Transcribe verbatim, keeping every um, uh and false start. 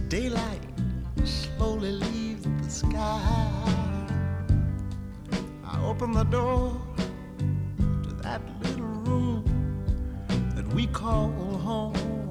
daylight slowly leaves the sky, I open the door to that little room that we call home.